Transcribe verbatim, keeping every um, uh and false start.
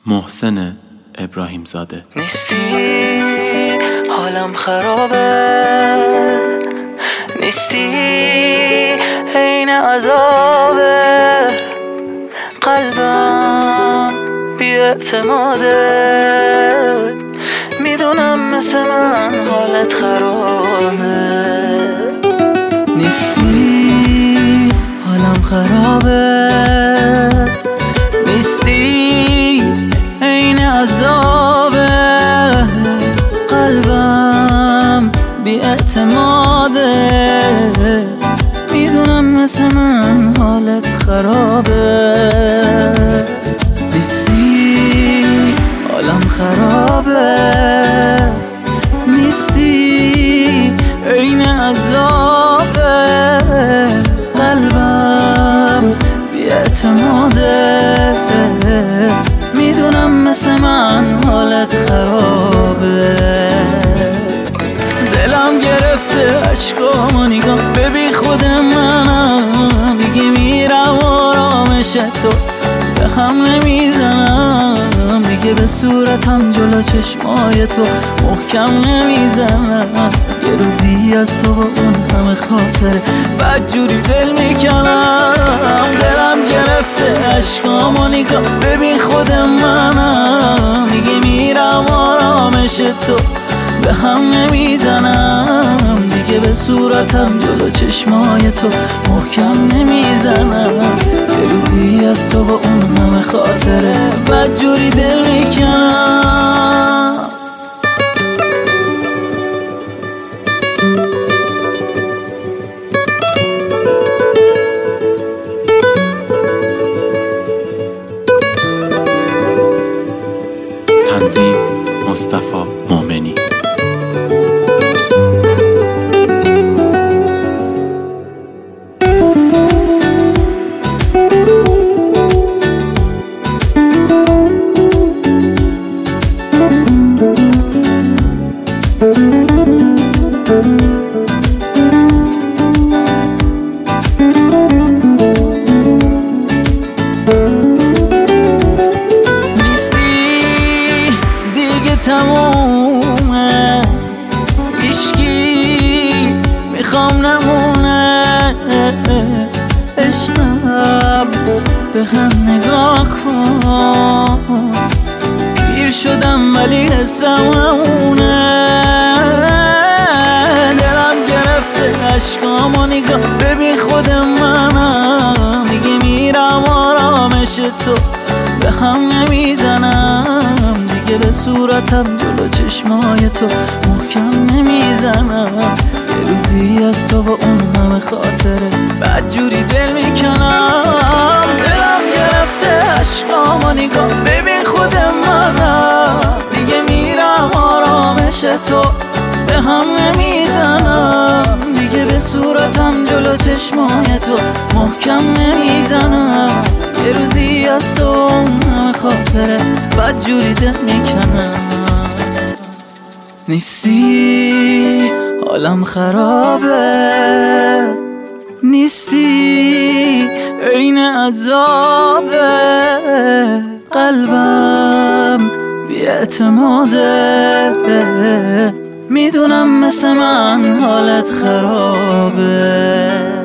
محسن ابراهیم زاده. نیستی حالم خرابه، نیستی عین عذابه، قلبم بی اعتماده، میدونم مثل من حالت خرابه. نیستی حالم خرابه، نیستی عین عذابه، قلبم بی اعتماده، میدونم مثل من حالت خرابه. نیستی حالم خرابه، نیستی عین عذابه، قلبم بی اعتماده، میدونم مثل من حالت خرابه. دلم گرفته عشقامو نگاه، ببین خود منم دیگه میرم آرامش تو به هم نمیزنم، دیگه به صورتم جلو چشمای تو محکم نمیزنم. یه روزی از تو با اون همه خاطره بدجوری دل میکنم. دلم گرفته عشقامو نگاه، ببین خود منم دیگه میرم آرامش تو به هم نمیزنم، دیگه به صورتم جلو چشمای تو محکم نمیزنم. یه روزی از تو با اون همه خاطره بدجوری دل میکنم. تنظیم مصطفی مومنی. تمومه هیچکی میخوام نمونه، عشقم به هم نگاه کن، پیر شدم ولی حسم همونه. دلم گرفته عشقامو نگاه، ببین خود منم دیگه میرم آرامش تو به هم نمیزنم، دیگه به صورتم جلو چشمای تو محکم نمیزنم. یه روزی از تو با اون همه خاطره بدجوری دل میکنم. دلم گرفته عشقامو نگاه، ببین خود منم دیگه میرم آرامش تو به هم نمیزنم، دیگه به صورتم جلو چشمای تو محکم نمیزنم. یه روزی از تو همه خاطره بدجوری دل میکنم. نیستی حالم خرابه، نیستی عین عذابه، قلبم بی اعتماده، میدونم مثل من حالت خرابه.